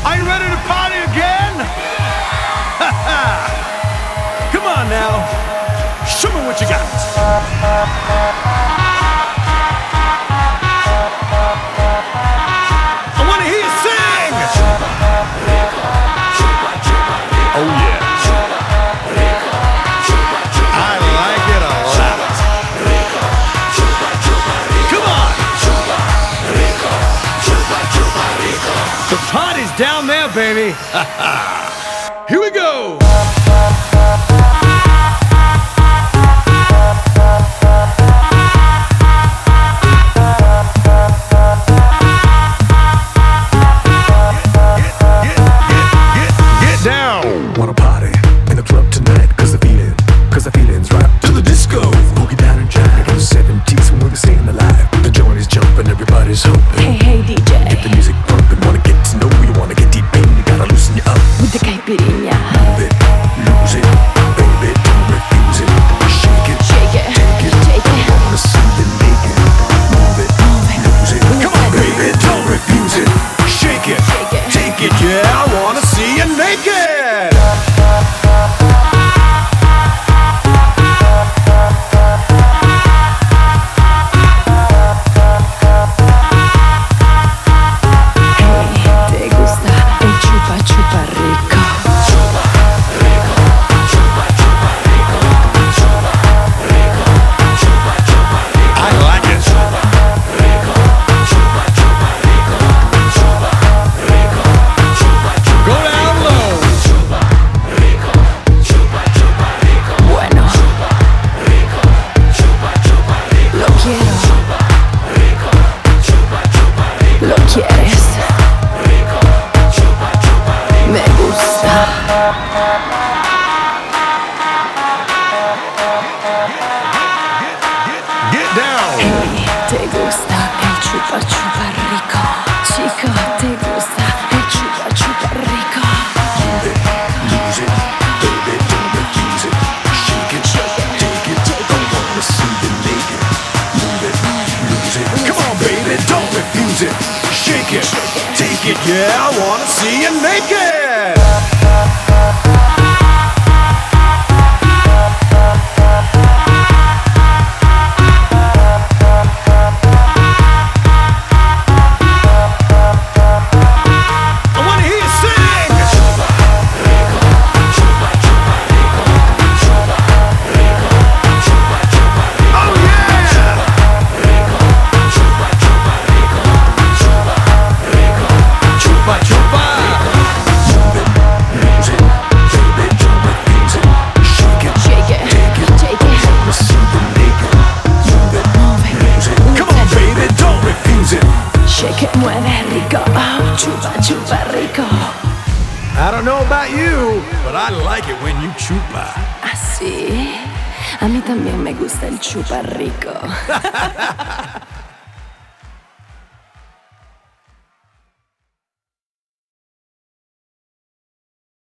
Are you ready to party again? Come on now. Show me what you got. I want to hear you sing. Oh yeah. I like it a lot. Come on. The party's down there, baby. Here we go. Wanna party in the club tonight, cause the feeling's right. To the disco, boogie down and jive. In the 70s when we were staying alive. The joint is jumping, everybody's hoping. Hey DJ, get the music pumping, wanna get to know you, wanna get deep in, you gotta loosen you up. with the caipirinha. Move it, lose it, baby, don't refuse it. Shake it, Shake it, take it, shake it. I wanna see you naked. Move it, lose it, come on baby, don't refuse it. Shake it, take it, yeah, I wanna see you naked. ¿Te gusta el chupa chupa rico? I like it. Go down low. Bueno, lo quiero. Lo quieres. Me gusta. Get down. ¿Te gusta el chupa chupa rico? Chico, ¿te gusta el chupa chupa rico? Lose it, baby, don't refuse it. Shake it, take it, I wanna see you naked. Move it, lose it, come on baby, don't refuse it. Shake it, take it, yeah, I wanna see you naked. I wanna hear you sing. Oh yeah. Chupa chupa. Move it, lose it, baby, don't refuse it. Shake it, Shake it, take it. wanna see you naked. Move it, lose it, come on baby, don't refuse it. Shake it, mueve rico. Oh, chupa chupa rico. I don't know about you, but I like it when you chupa. Así. A mí también me gusta el chupa rico.